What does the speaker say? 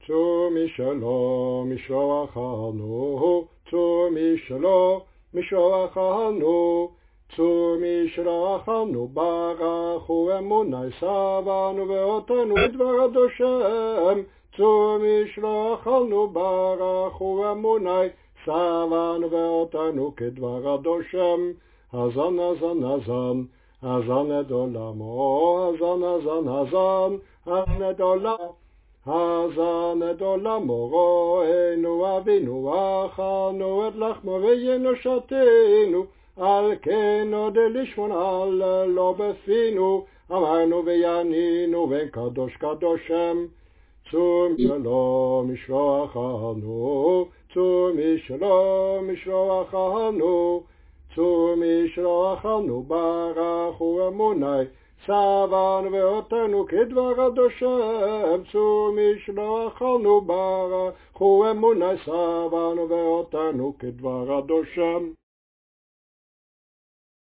צור משלום משלוחנו, צור משלום משלוחנו, צור משלוחנו, ברכו אמוני סבנו ואותנו בדבר השם. צור משלוחנו, ברכו אמוני סבנו ואותנו כדבר השם. הזן הזן הזן, הזן את עולמו, הזן הזן הזן, הזן את עולמו, הזן את עולמו, רואינו אבינו, אכלנו את לחמו וינושתנו, על כן עוד לשמון על לא בפינו, אמרנו ויענינו בן קדוש קדושם. צור משלום משלוחנו, צור משלום משלוחנו, צור משלוחנו, ברכו אמוני סבנו ואותנו כדבר השם. צור משלוחנו, ברכו אמוני סבנו ואותנו כדבר השם.